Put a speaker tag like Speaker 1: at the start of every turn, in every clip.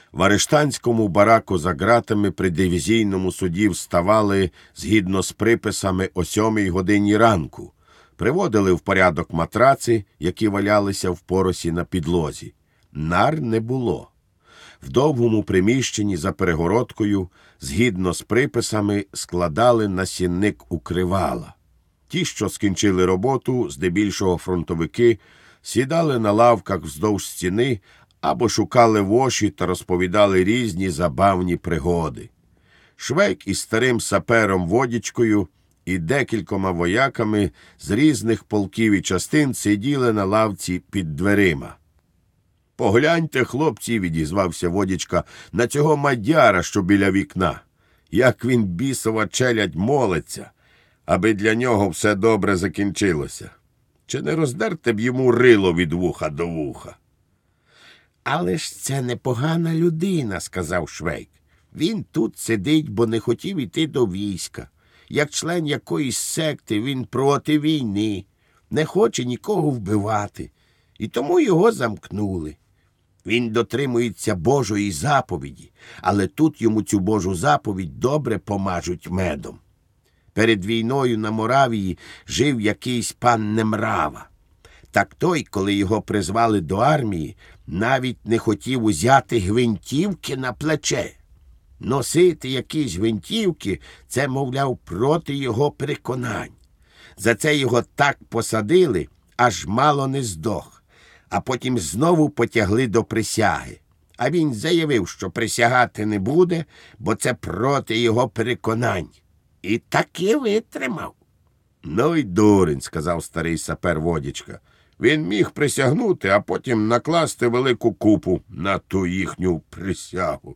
Speaker 1: В арештанському бараку за ґратами при дивізійному суді вставали згідно з приписами о 7 годині ранку. Приводили в порядок матраци, які валялися в поросі на підлозі. Нар не було. В довгому приміщенні за перегородкою, згідно з приписами, складали на сінник укривала. Ті, що скінчили роботу, здебільшого фронтовики, сідали на лавках вздовж стіни або шукали воші та розповідали різні забавні пригоди. Швейк із старим сапером Водічкою і декількома вояками з різних полків і частин сиділи на лавці під дверима. «Погляньте, хлопці», – відізвався Водічка, – «на цього мадяра, що біля вікна. Як він, бісова челядь, молиться, аби для нього все добре закінчилося. Чи не роздерте б йому рило від вуха до вуха?» «Але ж це непогана людина», – сказав Швейк. «Він тут сидить, бо не хотів іти до війська. Як член якоїсь секти він проти війни, не хоче нікого вбивати, і тому його замкнули. Він дотримується Божої заповіді, але тут йому цю Божу заповідь добре помажуть медом. Перед війною на Моравії жив якийсь пан Немрава. Так той, коли його призвали до армії, навіть не хотів узяти гвинтівки на плече. Носити якісь гвинтівки – це, мовляв, проти його переконань. За це його так посадили, аж мало не здох, а потім знову потягли до присяги. А він заявив, що присягати не буде, бо це проти його переконань. І таки витримав. «Ну й дурень», – сказав старий сапер Водічка. «Він міг присягнути, а потім накласти велику купу на ту їхню присягу».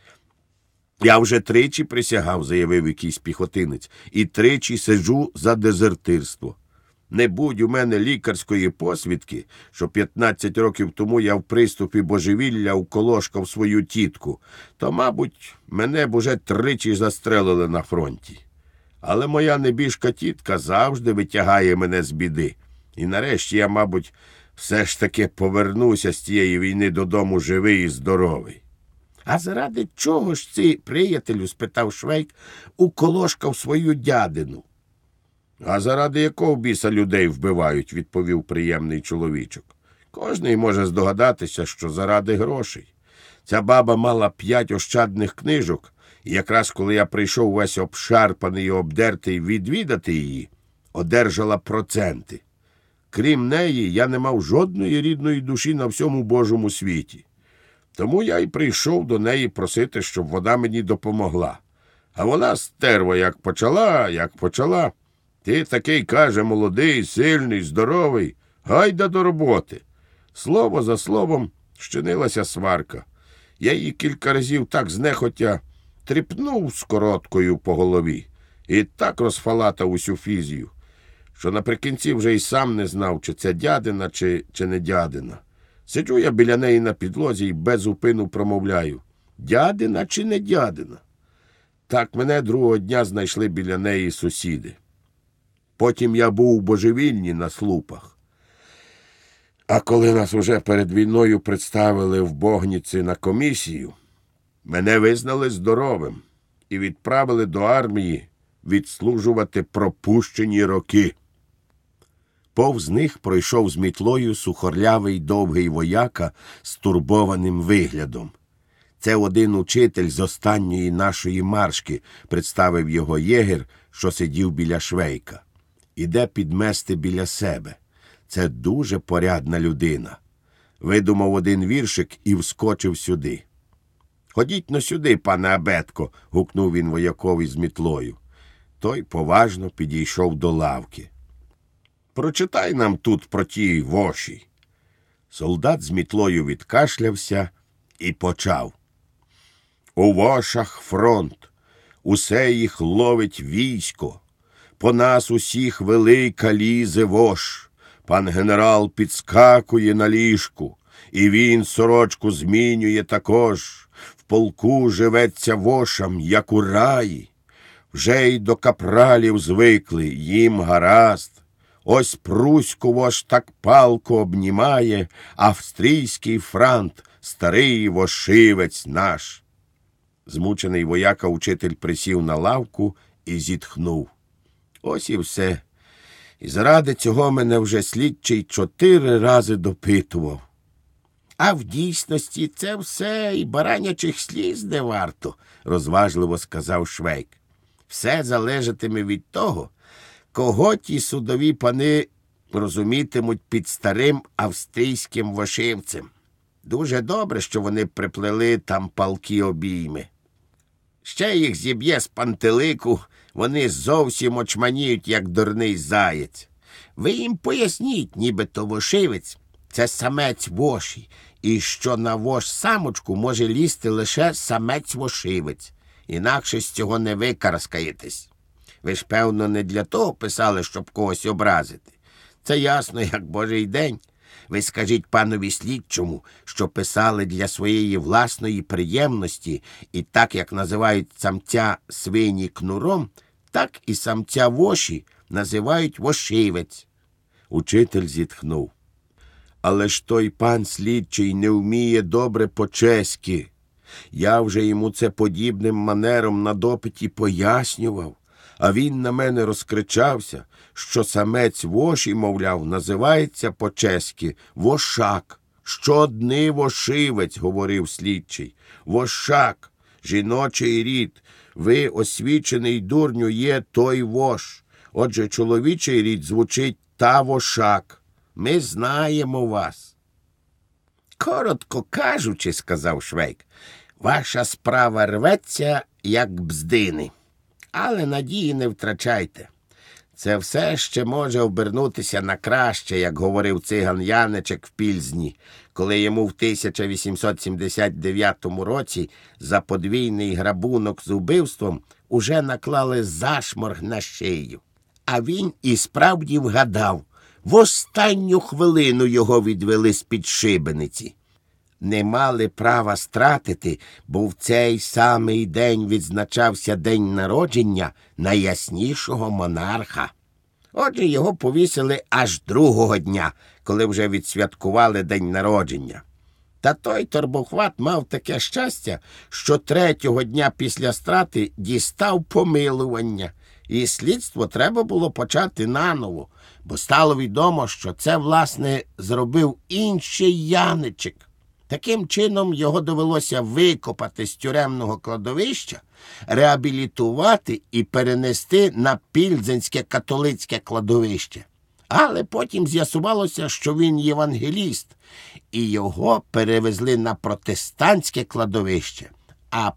Speaker 1: «Я вже тричі присягав», – заявив якийсь піхотинець, «і тричі сиджу за дезертирство. Не будь у мене лікарської посвідки, що 15 років тому я в приступі божевілля уколошкав свою тітку, то, мабуть, мене б уже тричі застрелили на фронті. Але моя небіжка тітка завжди витягає мене з біди. І нарешті я, мабуть, все ж таки повернуся з тієї війни додому живий і здоровий». «А заради чого ж ти, приятелю, – спитав Швейк, – уколошкав свою дядину?» «А заради якого біса людей вбивають?» – відповів приємний чоловічок. «Кожний може здогадатися, що заради грошей. Ця баба мала 5 ощадних книжок, і якраз коли я прийшов весь обшарпаний і обдертий відвідати її, одержала проценти. Крім неї, я не мав жодної рідної душі на всьому Божому світі. Тому я й прийшов до неї просити, щоб вона мені допомогла. А вона, стерва, як почала. Ти такий, каже, молодий, сильний, здоровий, гайда до роботи». Слово за словом щинилася сварка. Я її кілька разів так знехотя тріпнув скороткою по голові і так розфалатав усю фізію, що наприкінці вже й сам не знав, чи це дядина, чи не дядина. Сиджу я біля неї на підлозі і без упину промовляю: «Дядина чи не дядина?» Так мене другого дня знайшли біля неї сусіди. Потім я був у божевільні на слупах. А коли нас уже перед війною представили в Богніці на комісію, мене визнали здоровим і відправили до армії відслужувати пропущені роки. Повз них пройшов з мітлою сухорлявий довгий вояка з турбованим виглядом. «Це один учитель з останньої нашої маршки», – представив його єгер, що сидів біля Швейка. «Іде підмести біля себе. Це дуже порядна людина». Видумав один віршик і вскочив сюди. «Ходіть-но сюди, пане Абетко», – гукнув він воякові з мітлою. Той поважно підійшов до лавки. «Прочитай нам тут про ті воші». Солдат з мітлою відкашлявся і почав. «У вошах фронт, усе їх ловить військо, по нас усіх велика лізе вош. Пан генерал підскакує на ліжку, і він сорочку змінює також. В полку живеться вошам, як у раї. Вже й до капралів звикли, їм гаразд. Ось Пруську вош так палко обнімає, австрійський франт старий вошивець наш. Змучений вояка-учитель присів на лавку і зітхнув. Ось і все. І заради цього мене вже слідчий 4 рази допитував. А в дійсності це все і баранячих сліз не варто, розважливо сказав Швейк. Все залежатиме від того, кого ті судові пани розумітимуть під старим австрійським вошивцем. Дуже добре, що вони приплели там палкі обійми. Ще їх зіб'є з пантелику, вони зовсім очманіють, як дурний заєць. Ви їм поясніть, нібито вошивець – це самець воші, і що на вош-самочку може лізти лише самець-вошивець. Інакше з цього не викарскаєтесь. Ви ж, певно, не для того писали, щоб когось образити. Це ясно, як божий день. Ви скажіть панові слідчому, що писали для своєї власної приємності, і так, як називають самця свині кнуром, так і самця воші називають вошивець. Учитель зітхнув. Але ж той пан слідчий не вміє добре по-чеськи. Я вже йому це подібним манером на допиті пояснював, а він на мене розкричався, що самець воші, мовляв, називається по-чеськи вошак. Щодни вошивець, говорив слідчий. Вошак, жіночий рід. Ви, освічений дурню, є той вош. Отже, чоловічий рід звучить та вошак. Ми знаємо вас. Коротко кажучи, сказав Швейк, ваша справа рветься, як бздини. Але надії не втрачайте. Це все ще може обернутися на краще, як говорив циган Яничек в Пільзні, коли йому в 1879 році за подвійний грабунок з убивством уже наклали зашморг на шию. А він і справді вгадав. В останню хвилину його відвели з-під шибениці. Не мали права стратити, бо в цей самий день відзначався день народження найяснішого монарха. Отже, його повісили аж другого дня, коли вже відсвяткували день народження. Та той торбохват мав таке щастя, що 3-го дня після страти дістав помилування, і слідство треба було почати наново, бо стало відомо, що це, власне, зробив інший Яничек. Таким чином його довелося викопати з тюремного кладовища, реабілітувати і перенести на Пільзенське католицьке кладовище. Але потім з'ясувалося, що він євангеліст, і його перевезли на протестантське кладовище. А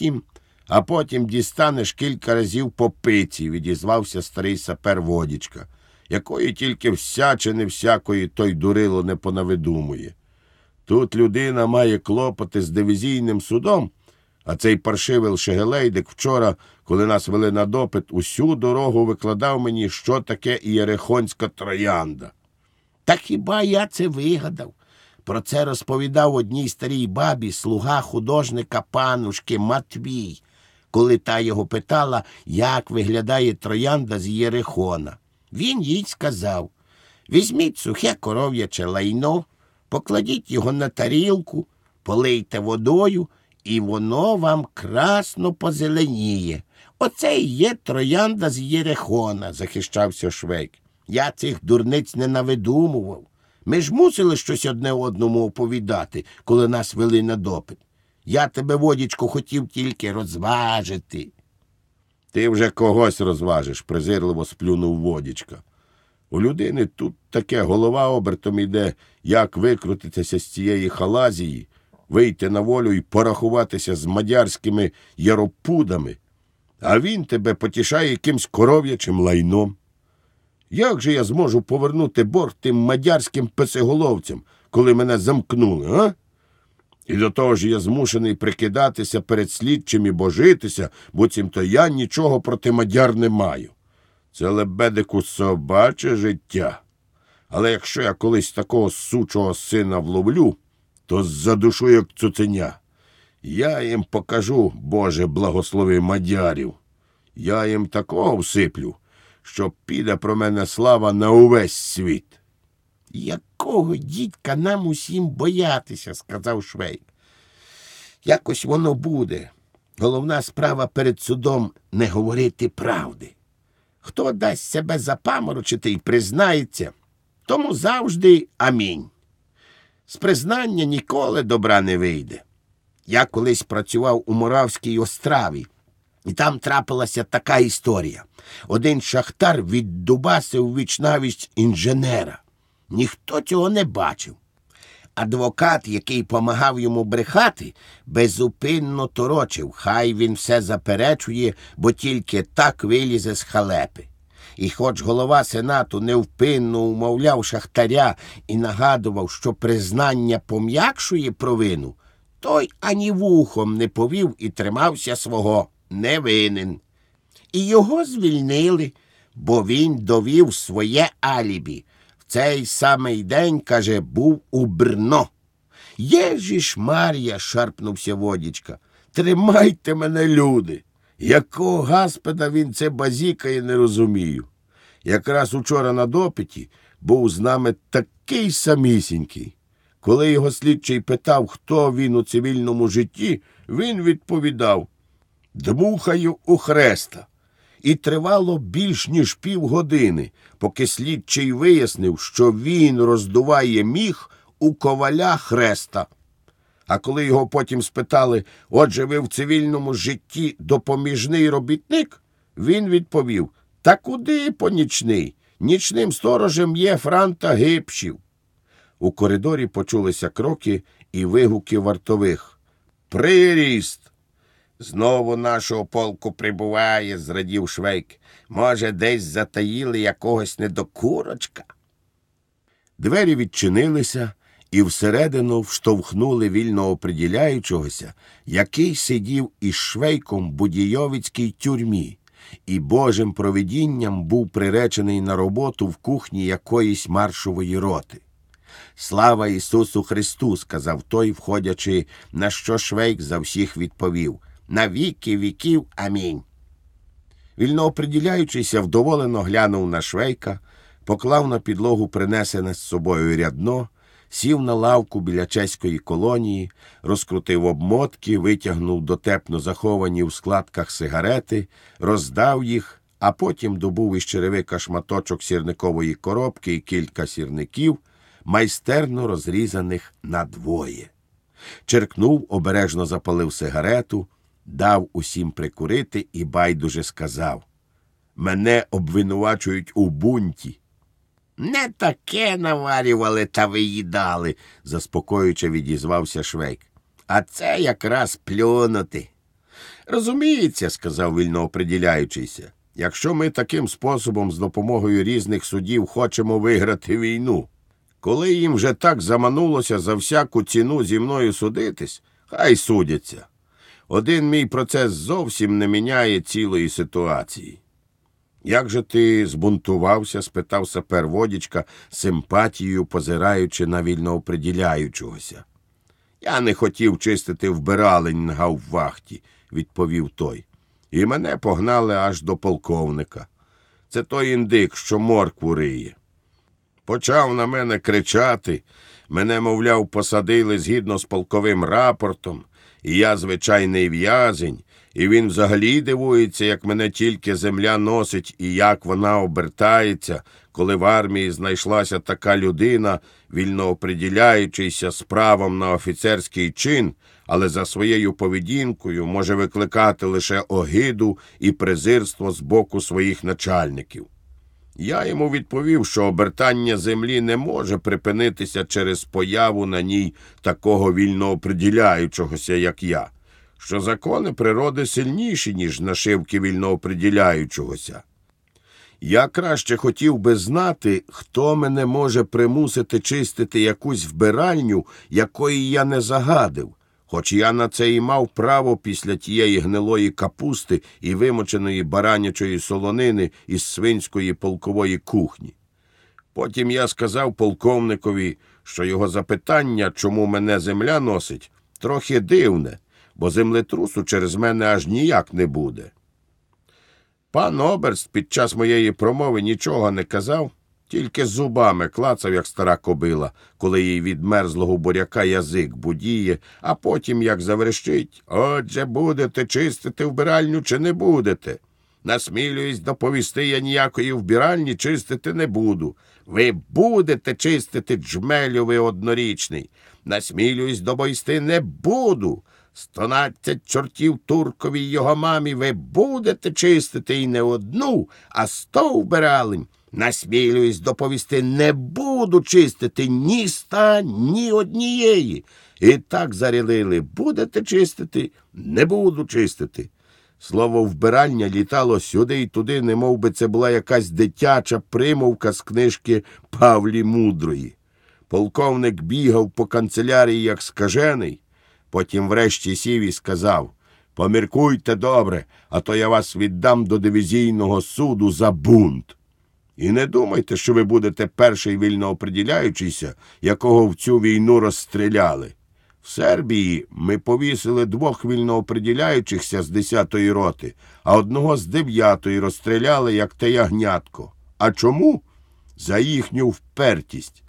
Speaker 1: потім дістанеш кілька разів по пиці, відізвався старий сапер Водічка, якої тільки всячини всякої той дурило не понавидумує. Тут людина має клопоти з дивізійним судом, а цей паршивий Шегелейдик вчора, коли нас вели на допит, усю дорогу викладав мені, що таке ієрихонська троянда. Та хіба я це вигадав? Про це розповідав одній старій бабі слуга художника панушки Матвій, коли та його питала, як виглядає троянда з Єрихона. Він їй сказав: візьміть сухе коров'яче лайно, покладіть його на тарілку, полийте водою, і воно вам красно позеленіє. Оце і є троянда з Єрихона, захищався Швейк. Я цих дурниць не навидумував. Ми ж мусили щось одне одному оповідати, коли нас вели на допит. Я тебе, Водічко, хотів тільки розважити. Ти вже когось розважиш, презирливо сплюнув Водічка. У людини тут таке голова обертом іде, як викрутитися з цієї халазії, вийти на волю і порахуватися з мадярськими яропудами, а він тебе потішає якимсь коров'ячим лайном. Як же я зможу повернути борг тим мадярським песеголовцям, коли мене замкнули, а? І до того ж я змушений прикидатися перед слідчим і божитися, буцімто я нічого проти мадяр не маю. Це, лебедику, собаче життя. Але якщо я колись такого сучого сина вловлю, то задушу, як цуценя. Я їм покажу, Боже, благослови мадярів. Я їм такого всиплю, що піде про мене слава на увесь світ. Якого дідька нам усім боятися, сказав Швейк. Якось воно буде. Головна справа перед судом не говорити правди. Хто дасть себе запаморочити і признається, тому завжди амінь. З признання ніколи добра не вийде. Я колись працював у Моравській Остраві, і там трапилася така історія. Один шахтар віддубасив вічнавість інженера. Ніхто цього не бачив. Адвокат, який помагав йому брехати, безупинно торочив, хай він все заперечує, бо тільки так вилізе з халепи. І хоч голова Сенату невпинно умовляв шахтаря і нагадував, що признання пом'якшує провину, той ані вухом не повів і тримався свого, не винен. І його звільнили, бо він довів своє алібі. В цей самий день, каже, був у Брно. «Єжі ж, Мар'я!» – шарпнувся Водічка. «Тримайте мене, люди! Якого гаспеда він це базікає, не розумію. Якраз учора на допиті був з нами такий самісінький. Коли його слідчий питав, хто він у цивільному житті, він відповідав: «Дмухаю у хреста». І тривало більш ніж півгодини, поки слідчий вияснив, що він роздуває міх у коваля хреста. А коли його потім спитали: «Отже, ви в цивільному житті допоміжний робітник?» Він відповів: «Та куди помічний? Нічним сторожем є Франта Гипшів». У коридорі почулися кроки і вигуки вартових. «Приріст! Знову нашого полку прибуває», – зрадів Швейк. «Може, десь затаїли якогось недокурочка?» Двері відчинилися, і всередину вштовхнули вільно оприділяючогося, який сидів із Швейком в Будійовицькій тюрмі і Божим провидінням був приречений на роботу в кухні якоїсь маршової роти. «Слава Ісусу Христу!» – сказав той, входячи, на що Швейк за всіх відповів: «На віки віків. Амінь». Вільнооприділяючийся вдоволено глянув на Швейка, поклав на підлогу принесене з собою рядно, сів на лавку біля чеської колонії, розкрутив обмотки, витягнув дотепно заховані в складках сигарети, роздав їх, а потім добув із черевика шматочок сірникової коробки і кілька сірників, майстерно розрізаних надвоє. Черкнув, обережно запалив сигарету, дав усім прикурити і байдуже сказав: «Мене обвинувачують у бунті». «Не таке наварювали та виїдали», – заспокоюючи відізвався Швейк. «А це якраз плюнути». «Розуміється», – сказав вільнооприділяючийся, «якщо ми таким способом з допомогою різних судів хочемо виграти війну. Коли їм вже так заманулося за всяку ціну зі мною судитись, хай судяться. Один мій процес зовсім не міняє цілої ситуації». «Як же ти збунтувався?» – спитав сапер Водічка, симпатією позираючи на вільнооприділяючогося. «Я не хотів чистити вбиралень на гауптвахті», – відповів той. «І мене погнали аж до полковника. Це той індик, що моркву риє. Почав на мене кричати, мене, мовляв, посадили згідно з полковим рапортом, і я звичайний в'язень, і він взагалі дивується, як мене тільки земля носить і як вона обертається, коли в армії знайшлася така людина, вільнооприділяючийся з правом на офіцерський чин, але за своєю поведінкою може викликати лише огиду і презирство з боку своїх начальників. Я йому відповів, що обертання землі не може припинитися через появу на ній такого вільнооприділяючогося, як я, що закони природи сильніші, ніж нашивки вільнооприділяючогося. Я краще хотів би знати, хто мене може примусити чистити якусь вбиральню, якої я не загадив, хоч я на це і мав право після тієї гнилої капусти і вимоченої баранячої солонини із свинської полкової кухні. Потім я сказав полковникові, що його запитання, чому мене земля носить, трохи дивне, бо землетрусу через мене аж ніяк не буде. Пан оберст під час моєї промови нічого не казав, Тільки зубами клацав, як стара кобила, коли їй від мерзлого буряка язик будіє, а потім, як заверещить: «Отже, будете чистити вбиральню чи не будете? Насмілююсь доповісти, я ніякої вбиральні чистити не буду. Ви будете чистити, джмелю ви однорічний. Насмілююсь доповісти, не буду. 112 чортів туркові й його мамі ви будете чистити і не одну, а 100 вбиралень. Насмілююсь доповісти, не буду чистити ні 100, ні однієї. І так зарілили: будете чистити, не буду чистити. Слово «вбиральня» літало сюди й туди, немов би це була якась дитяча примовка з книжки Павлі Мудрої. Полковник бігав по канцелярії, як скажений, потім врешті сів і сказав: «Поміркуйте добре, а то я вас віддам до дивізійного суду за бунт. І не думайте, що ви будете перший вільнооприділяючийся, якого в цю війну розстріляли. В Сербії ми повісили 2 вільнооприділяючихся з 10-ї роти, а одного з 9-ї розстріляли, як те ягнятко. А чому? За їхню впертість.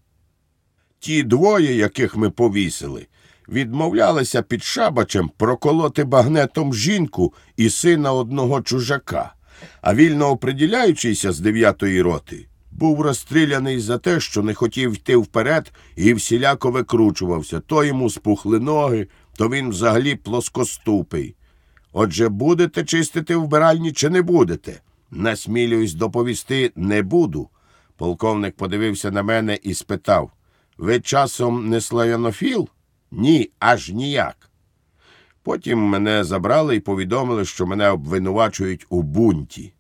Speaker 1: Ті 2, яких ми повісили, відмовлялися під Шабачем проколоти багнетом жінку і сина одного чужака, а вільнооприділяючийся з 9-ї роти був розстріляний за те, що не хотів йти вперед і всіляко викручувався. То йому спухли ноги, то він взагалі плоскоступий. Отже, будете чистити вбиральні чи не будете? Насмілююсь доповісти, не буду. Полковник подивився на мене і спитав: «Ви часом не славянофіл?» «Ні, аж ніяк». Потім мене забрали і повідомили, що мене обвинувачують у бунті.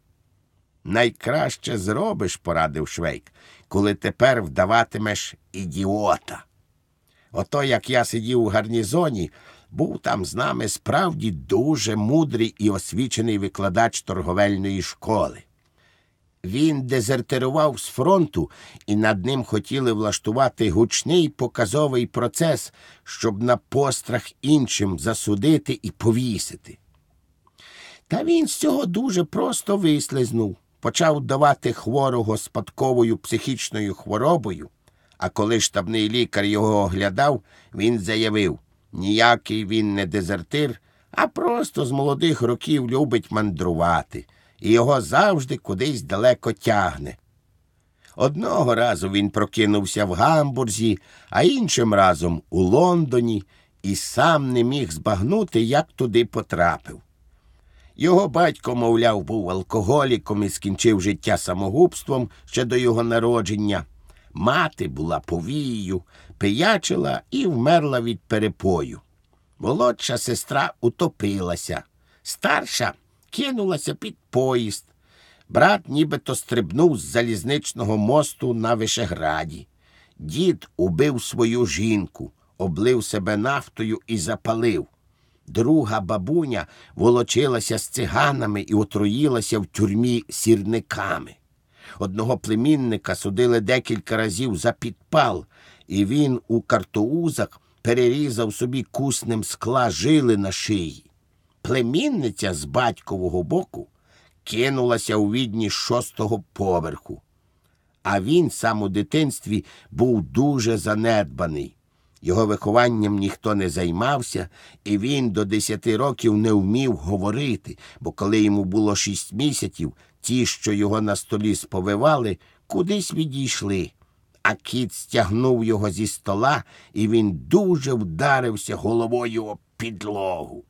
Speaker 1: «Найкраще зробиш, – порадив Швейк, – коли тепер вдаватимеш ідіота. Ото, як я сидів у гарнізоні, був там з нами справді дуже мудрий і освічений викладач торговельної школи. Він дезертирував з фронту, і над ним хотіли влаштувати гучний показовий процес, щоб на пострах іншим засудити і повісити. Та він з цього дуже просто вислизнув, почав давати хворого спадковою психічною хворобою, а коли штабний лікар його оглядав, він заявив: ніякий він не дезертир, а просто з молодих років любить мандрувати, і його завжди кудись далеко тягне. Одного разу він прокинувся в Гамбурзі, а іншим разом у Лондоні, і сам не міг збагнути, як туди потрапив. Його батько, мовляв, був алкоголіком і скінчив життя самогубством ще до його народження. Мати була повією, пиячила і вмерла від перепою. Молодша сестра утопилася, старша кинулася під поїзд. Брат нібито стрибнув з залізничного мосту на Вишеграді. Дід убив свою жінку, облив себе нафтою і запалив. Друга бабуня волочилася з циганами і отруїлася в тюрмі сірниками. Одного племінника судили декілька разів за підпал, і він у картоузах перерізав собі куснем скла жили на шиї. Племінниця з батькового боку кинулася у Відні з 6-го поверху. А він сам у дитинстві був дуже занедбаний. Його вихованням ніхто не займався, і він до 10 років не вмів говорити, бо коли йому було 6 місяців, ті, що його на столі сповивали, кудись відійшли. А кіт стягнув його зі стола, і він дуже вдарився головою об підлогу.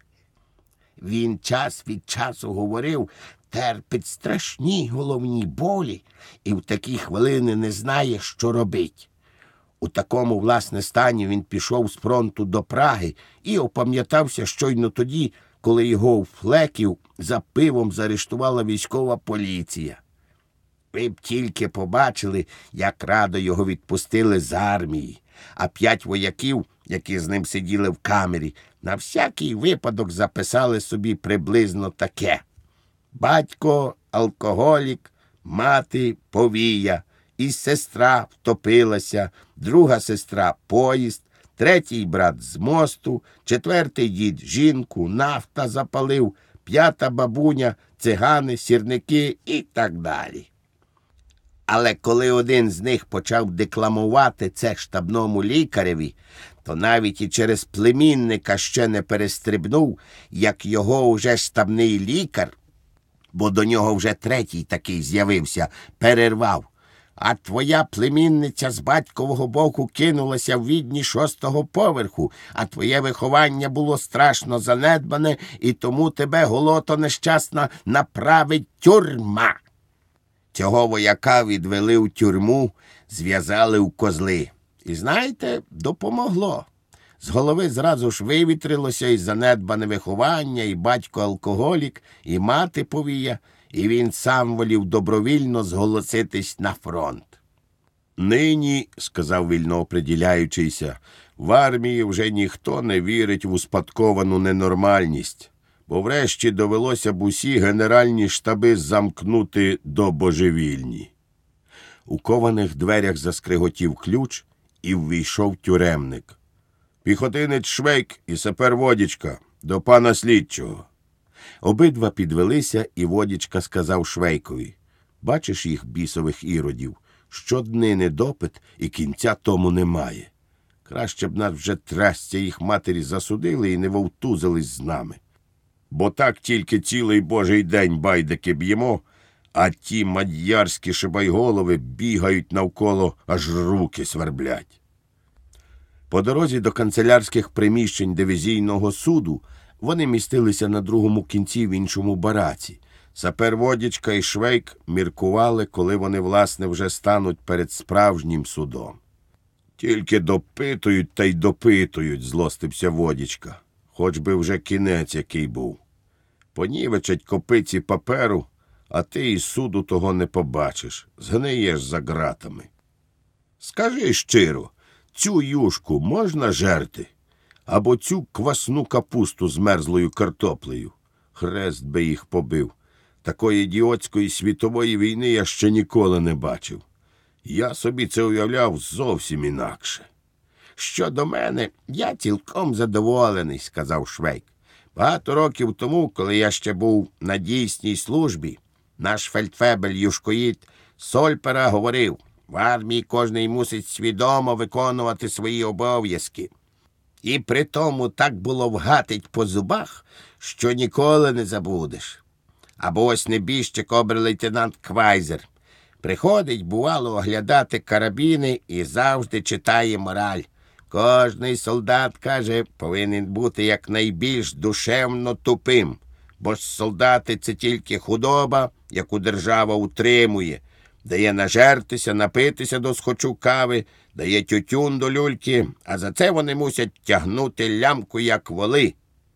Speaker 1: Він час від часу говорив, терпить страшні головні болі і в такі хвилини не знає, що робить. У такому, власне, стані він пішов з фронту до Праги і опам'ятався щойно тоді, коли його у Флеків за пивом заарештувала військова поліція. Ви б тільки побачили, як радо його відпустили з армії, а 5 вояків, які з ним сиділи в камері, на всякий випадок записали собі приблизно таке: батько – алкоголік, мати – повія, і сестра втопилася, друга сестра – поїзд, третій брат з мосту, 4-й дід – жінку, нафта запалив, 5-та бабуня – цигани, сірники і так далі.
Speaker 2: Але коли один з них почав декламувати це штабному лікареві, то навіть і через племінника ще не перестрибнув, як його уже штабний лікар, бо до нього вже третій такий з'явився, перервав. А твоя племінниця з батькового боку кинулася в відні 6-го поверху, а твоє виховання було страшно занедбане, і тому тебе, голото нещасна, направить тюрма. Цього вояка відвели в тюрму, зв'язали в козли. І знаєте, допомогло. З голови зразу ж вивітрилося і занедбане виховання, і батько алкоголік, і мати повія, і він сам волів добровільно зголоситись на фронт.
Speaker 1: «Нині, – сказав вільнооприділяючийся, – в армії вже ніхто не вірить в успадковану ненормальність, бо врешті довелося б усі генеральні штаби замкнути до божевільні». У кованих дверях заскриготів ключ, і ввійшов тюремник. «Піхотинець Швейк і сапер Водічка, до пана слідчого». Обидва підвелися, і Водічка сказав Швейкові: «Бачиш їх, бісових іродів? Щоднини допит, і кінця тому немає. Краще б нас вже трясця їх матері засудили і не вовтузились з нами. Бо так тільки цілий божий день байдики б'ємо, а ті мад'ярські шибайголови бігають навколо, аж руки сверблять». По дорозі до канцелярських приміщень дивізійного суду вони містилися на другому кінці в іншому бараці. Сапер Водічка і Швейк міркували, коли вони, власне, вже стануть перед справжнім судом. «Тільки допитують та й допитують», – злостився Водічка. «Хоч би вже кінець який був. Понівечать копиці паперу, а ти і суду того не побачиш. Згниєш за ґратами. Скажи щиро, цю юшку можна жерти? Або цю квасну капусту з мерзлою картоплею? Хрест би їх побив. Такої ідіотської світової війни я ще ніколи не бачив. Я собі це уявляв зовсім інакше». «Щодо мене, я цілком задоволений», – сказав Швейк. «Багато років тому, коли я ще був на дійсній службі, наш фельдфебель Юшкоїд Сольпера говорив: в армії кожний мусить свідомо виконувати свої обов'язки. І при тому так було вгатить по зубах, що ніколи не забудеш. Або ось небіжчик обер-лейтенант Квайзер. Приходить, бувало, оглядати карабіни і завжди читає мораль. Кожний солдат, каже, повинен бути якнайбільш душевно тупим, бо ж солдати – це тільки худоба, яку держава утримує, дає нажертися, напитися до схочу кави, дає тютюн до люльки, а за це вони мусять тягнути лямку, як воли».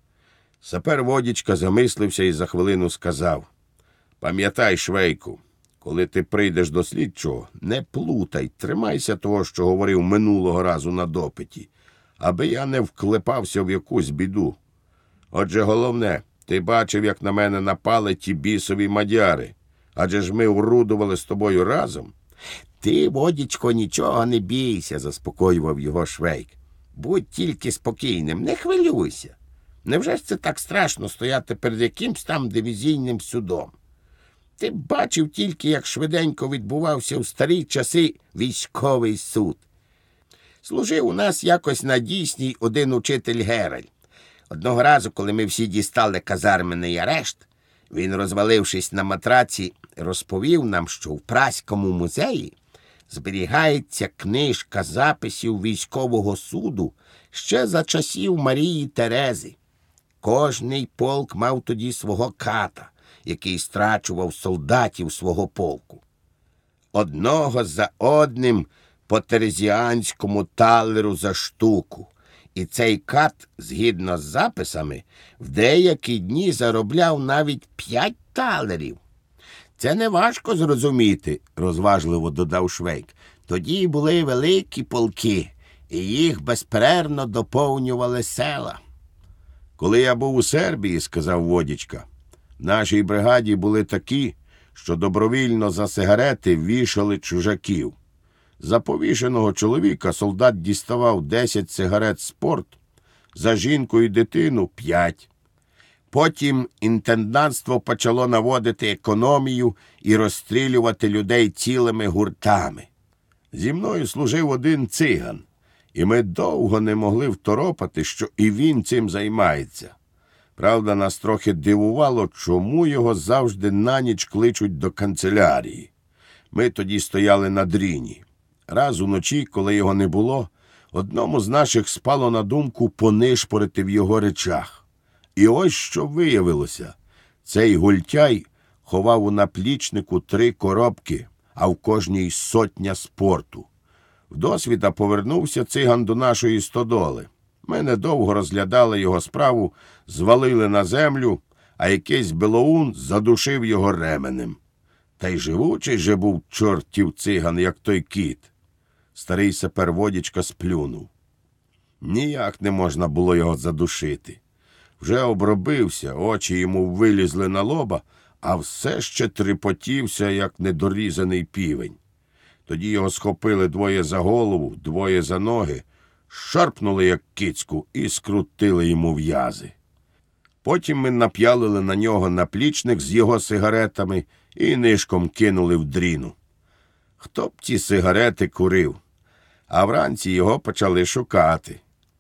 Speaker 1: Сапер Водічка замислився і за хвилину сказав: «Пам'ятай, Швейку, коли ти прийдеш до слідчого, не плутай, тримайся того, що говорив минулого разу на допиті, аби я не вклепався в якусь біду. Отже, головне, ти бачив, як на мене напали ті бісові мадяри, адже ж ми орудували з тобою разом». «Ти, Водічко, нічого не бійся», – заспокоював його Швейк. «Будь тільки спокійним, не хвилюйся. Невже ж це так страшно стояти перед якимсь там дивізійним судом? Ти бачив тільки, як швиденько відбувався в старі часи військовий суд. Служив у нас якось на дійсній один учитель Гераль. Одного разу, коли ми всі дістали казарменний арешт, він, розвалившись на матраці, розповів нам, що в Праському музеї зберігається книжка записів військового суду ще за часів Марії Терези. Кожний полк мав тоді свого ката, який страчував солдатів свого полку. Одного за одним по терезіанському талеру за штуку. І цей кат, згідно з записами, в деякі дні заробляв навіть 5 талерів. «Це не важко зрозуміти», – розважливо додав Швейк. «Тоді були великі полки, і їх безперервно доповнювали села». «Коли я був у Сербії, – сказав Водічка, – в нашій бригаді були такі, що добровільно за сигарети вішали чужаків. За повішеного чоловіка солдат діставав 10 сигарет «Спорт», за жінку і дитину – 5.
Speaker 2: Потім інтендантство почало наводити економію і розстрілювати людей цілими гуртами.
Speaker 1: Зі мною служив один циган, і ми довго не могли второпати, що і він цим займається. Правда, нас трохи дивувало, чому його завжди на ніч кличуть до канцелярії. Ми тоді стояли на дріні. Раз уночі, коли його не було, одному з наших спало на думку понишпорити в його речах. І ось що виявилося. Цей гультяй ховав у наплічнику 3 коробки, а в кожній сотня спорту. Вдосвіта повернувся циган до нашої стодоли. Ми недовго розглядали його справу, звалили на землю, а якийсь белоун задушив його ременем. Та й живучий же був чортів циган, як той кіт. Старий сапер Водічка сплюнув. Ніяк не можна було його задушити. Вже обробився, очі йому вилізли на лоба, а все ще тріпотівся, як недорізаний півень. Тоді його схопили 2 за голову, 2 за ноги, шарпнули, як кицьку, і скрутили йому в'язи. Потім ми нап'ялили на нього наплічник з його сигаретами і нишком кинули в дріну. Хто б ті сигарети курив? А вранці його почали шукати.